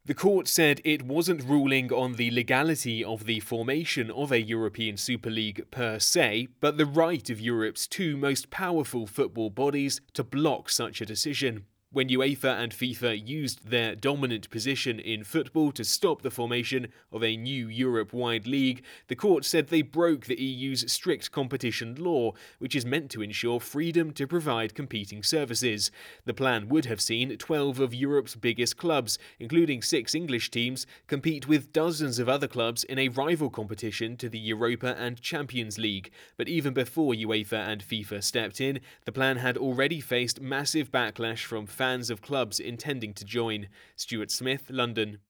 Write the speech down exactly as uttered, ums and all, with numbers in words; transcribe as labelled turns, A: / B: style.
A: The court said it wasn't ruling on the legality of the formation of a European Super League per se, but the right of Europe's two most powerful football bodies to block such a decision. When UEFA and FIFA used their dominant position in football to stop the formation of a new Europe-wide league, the court said they broke the E U's strict competition law, which is meant to ensure freedom to provide competing services. The plan would have seen twelve of Europe's biggest clubs, including six English teams, compete with dozens of other clubs in a rival competition to the Europa and Champions League. But even before UEFA and FIFA stepped in, the plan had already faced massive backlash from fans of clubs intending to join. Stuart Smith, London.